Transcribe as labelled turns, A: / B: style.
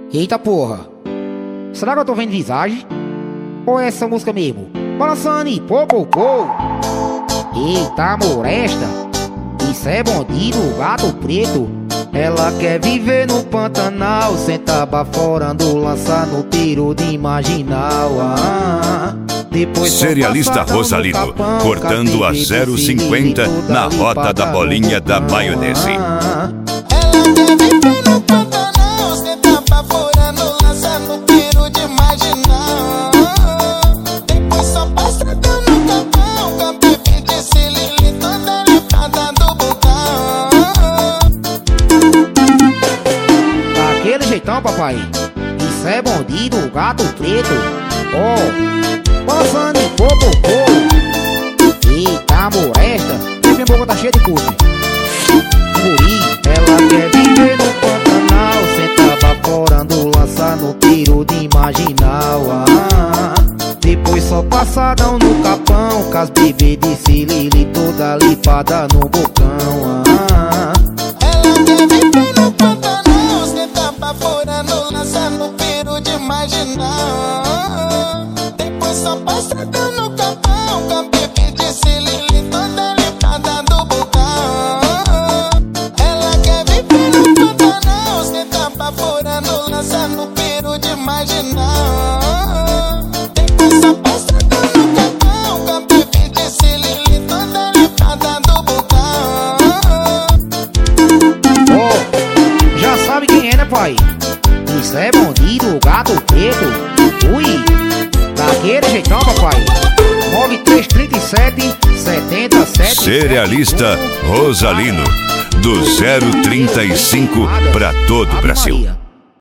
A: Eita porra, será que eu tô vendo visagem? Ou é essa música mesmo? Balançando e pô pô pô. Eita moresta, isso é bandido, gato preto. Ela quer viver no Pantanal, senta baforando, lança no tiro de marginal. Depois
B: Serialista Rosalino, cortando a 0,50 na rota da bolinha da maionese.
A: Daquele jeitão, papai, isso é bandido, gato preto. Ó, passando em popopô. Eita moresta, minha boca tá cheia de cuspe. Guri, ela quer viver no Pantanal, senta baforando, lança no tiro de marginal. Depois só passadão no capão, com as bebê de Cilili toda lipada no bocão.
C: Ela quer viver no Pantanal, senta baforando, lança no tiro de marginal. Depois só passadão no capão, com a bebê de Cilili toda lipada no bocão. Ela quer viver no Pantanal, senta baforando, lança no tiro de marginal.
A: Pai, isso é bandido, gato preto. Ui, daquele jeitão, papai. 9337 77.
B: Serialista Rosalino, do 035 pra todo o Brasil.